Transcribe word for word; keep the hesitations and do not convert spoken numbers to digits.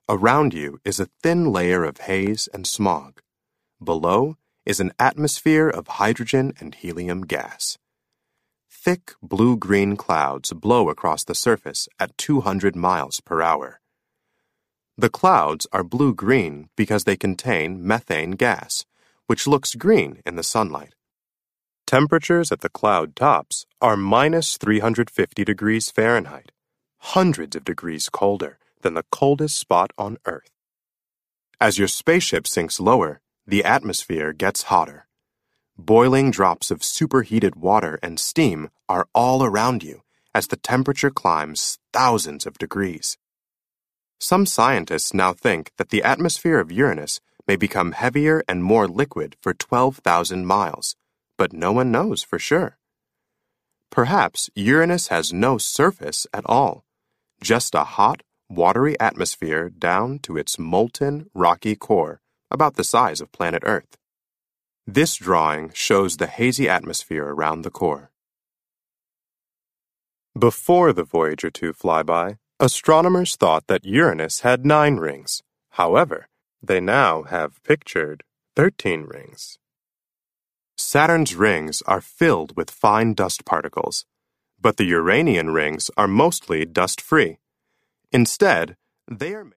Around you is a thin layer of haze and smog. Below is an atmosphere of hydrogen and helium gas. Thick blue-green clouds blow across the surface at two hundred miles per hour. The clouds are blue-green because they contain methane gas, which looks green in the sunlight. Temperatures at the cloud tops are minus three hundred fifty degrees Fahrenheit, hundreds of degrees colder than the coldest spot on Earth. As your spaceship sinks lower, the atmosphere gets hotter. Boiling drops of superheated water and steam are all around you as the temperature climbs thousands of degrees. Some scientists now think that the atmosphere of Uranus may become heavier and more liquid for twelve thousand miles, but no one knows for sure. Perhaps Uranus has no surface at all, just a hot, watery atmosphere down to its molten, rocky core, about the size of planet Earth. This drawing shows the hazy atmosphere around the core. Before the Voyager two flyby, astronomers thought that Uranus had nine rings. However, they now have pictured thirteen rings. Saturn's rings are filled with fine dust particles, but the Uranian rings are mostly dust-free. Instead, they are